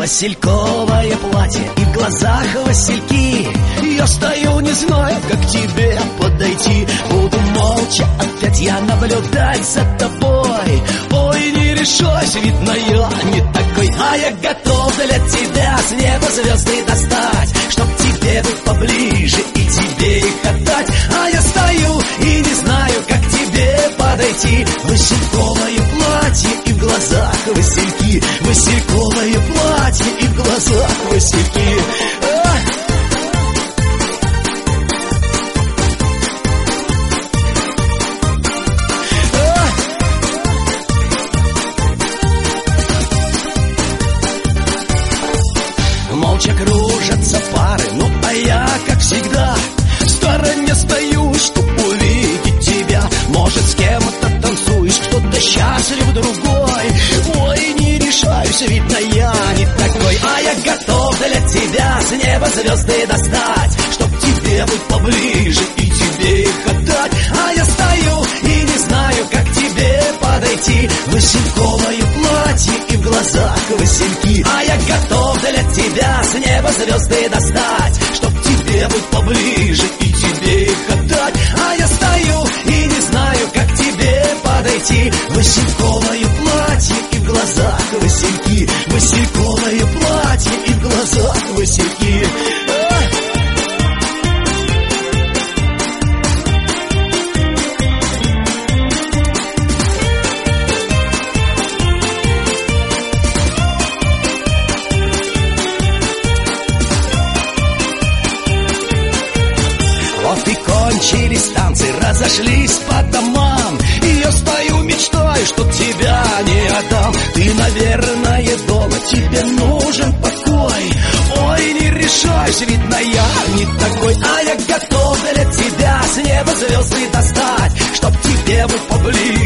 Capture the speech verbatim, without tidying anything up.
васильковое платье и в глазах васильки. Я стою, не знаю, как к тебе подойти. Буду молча опять я наблюдать за тобой. Ой, не решайся, видно я не такой. А я готов для тебя с неба звезды достать, чтоб тебе быть поближе и тебе их отдать. А я стою и не знаю, как к тебе подойти. Васильковое платье и в глазах васильки. Васильковое платье и в глазах васильки. А! Молча кружатся пары, ну а я, как всегда, в стороне стою, чтоб увидеть тебя. Может, с кем-то танцуешь, кто-то счастлив, другой. Ой, не решаюсь, видно, я не такой. А я готов для тебя с неба звезды достать, чтоб тебе быть поближе и тебе их отдать. А я стою и не знаю, как к тебе подойти. Васильковое платье и в глазах васильки. А я готов для тебя с неба звезды достать, чтоб тебе быть поближе и тебе их отдать. А я стою и не знаю, как к тебе подойти. Васильковое платье и в глазах васильки. Васильковое платье и в глазах васильки. Вот и кончились танцы, разошлись по домам. И я стою, мечтаю, что тебя не отдам. Ты, наверное, дома, тебе нужен покой. Ой, не решайся, видно, я не такой. А я готов для тебя с неба звезды достать, чтоб тебе быть поближе